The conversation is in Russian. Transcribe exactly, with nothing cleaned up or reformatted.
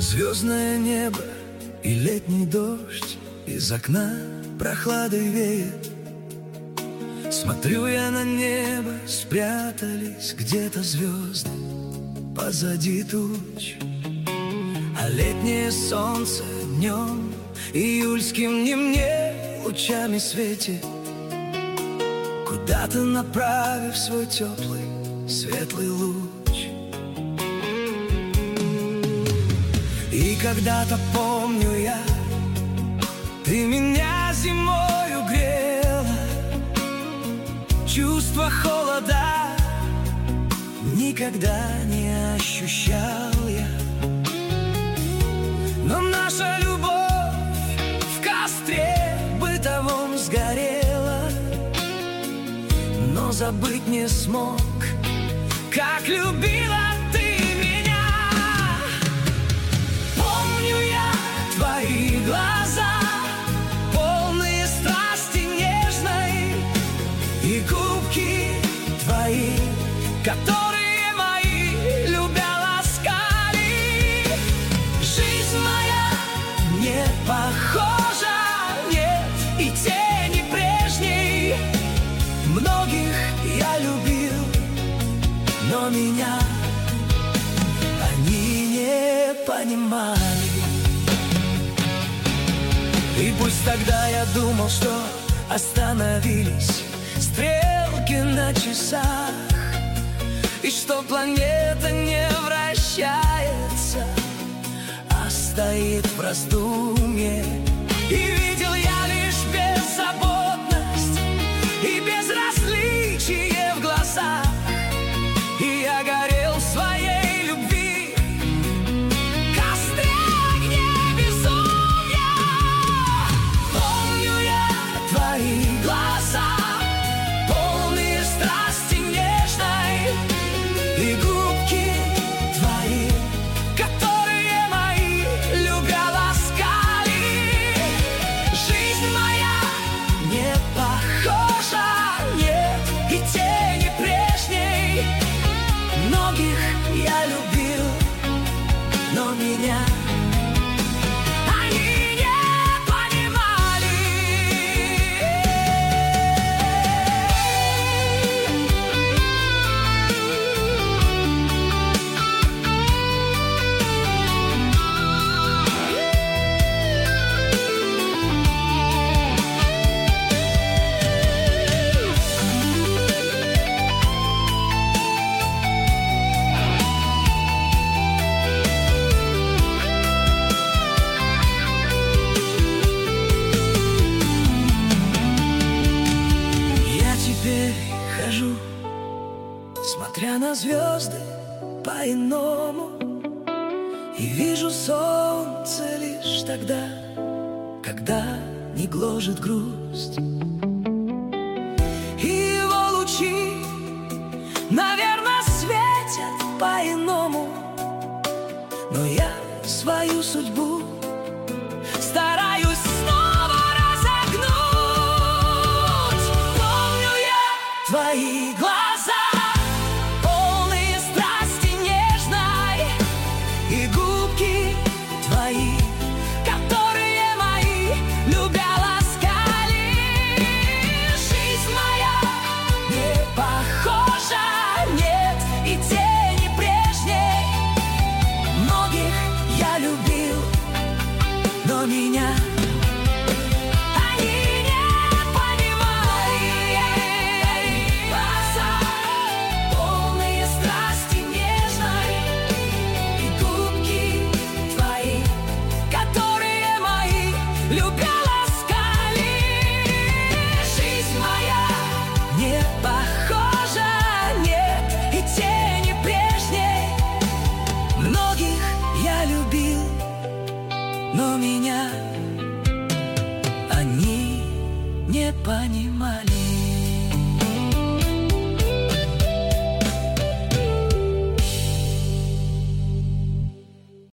Звездное небо и летний дождь, из окна прохладой веет. Смотрю я на небо, спрятались где-то звезды позади туч. А летнее солнце днем июльским не мне лучами светит, куда-то направив свой теплый светлый луч. И когда-то, помню я, ты меня зимою грела. Чувство холода никогда не ощущал я. Но наша любовь в костре бытовом сгорела, но забыть не смог, как любила ты меня. Помню я твои глаза, полные страсти нежной, и губки твои, которые мои любя ласкали. Жизнь моя не похожа, нет, и тени прежней. Многих я любил, но меня они не понимали. И пусть тогда я думал, что остановились стрелки на часах, и что планета не вращается, а стоит в раздумье. И видел я лишь беззаботность и безразличие в глазах, и я горел в своей любви, костре огня безумия. Помню я твои глаза, полные страсти нежной, и губки твои, которые мои любя ласкали. Жизнь моя не похожа, нет, и тени прежней. Многих я любил, но меня они не понимали. Хожу, смотря на звезды по-иному, и вижу солнце лишь тогда, когда не гложет грусть. И его лучи, наверное, светят по-иному, но я свою судьбу стараюсь снова разогнуть. Помню я твои глаза, полные страсти нежной, и губки твои, которые мои любя ласкали. Жизнь моя не похожа, нет, и тени прежней. Многих я любил, но меня они не понимали. Глаза, полные страсти нежной, и губки твои, которые мои любя ласкали. Жизнь моя не похожа, нет, и тени прежней. Многих я любил, но меня они не понимали.